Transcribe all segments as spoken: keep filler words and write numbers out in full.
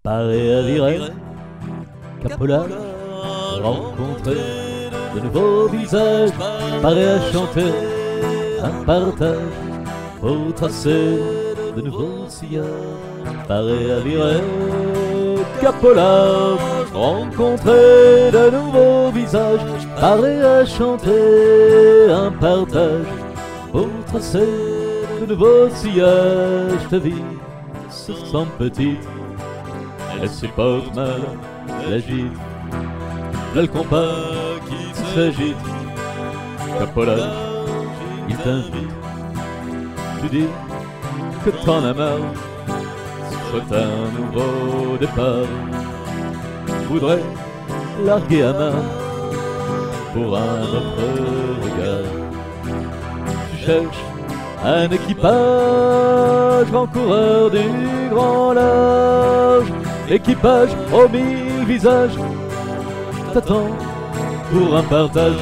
Paré à Viray, Capolage, rencontrer de nouveaux visages, paré à chanter un partage pour tracer de nouveaux sillages. Paré à Viray, Capolage, rencontrer de nouveaux visages, paré à chanter un partage pour tracer de nouveaux sillages. Ta vie se sent petite, elle supporte mal l'agite, le compas qui s'agite. Capolage, il t'invite, tu dis que t'en as marre, soit un nouveau départ. Voudrais larguer à main pour un autre regard. Tu cherches un équipage, grand coureur du grand large, équipage aux mille visages, t'attends pour un partage.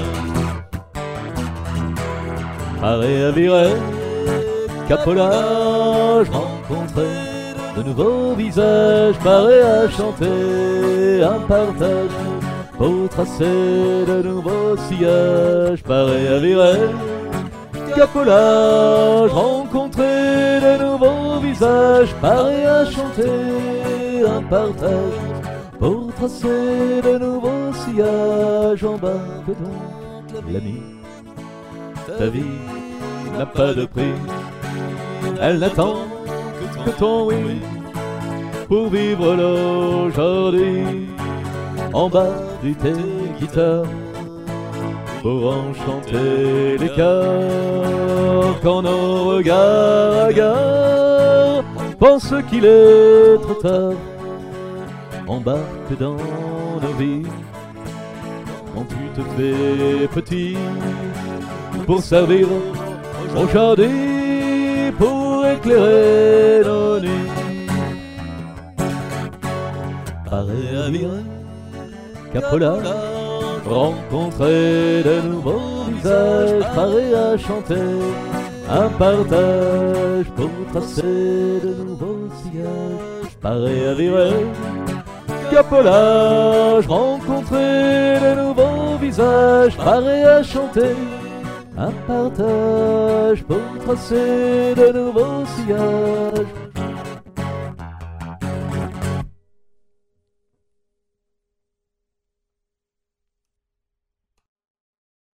Paré à Viray, Capolage, rencontrer de nouveaux visages, paré à chanter un partage pour tracer de nouveaux sillages. Paré à Viray, Capolage, rencontrer de nouveaux visages, paré à chanter un partage pour tracer de nouveaux sillages. Embarque donc, l'ami, ta vie n'a pas de prix, elle n'attend que ton oui pour vivre l'aujourd'hui. Embarque tes guitares pour enchanter les cœurs, quand nos regards hagards pensent qu'il est trop tard. Embarque dans nos vies quand tu te fais petit, pour servir aujourd'hui, pour éclairer nos nuits. Paré à Viray, Capolage, rencontrer de nouveaux visages, paré à chanter un partage pour tracer de nouveaux sillages. Paré à Viray, Capolage, rencontrer de nouveaux visages, paré à chanter un partage pour tracer de nouveaux sillages.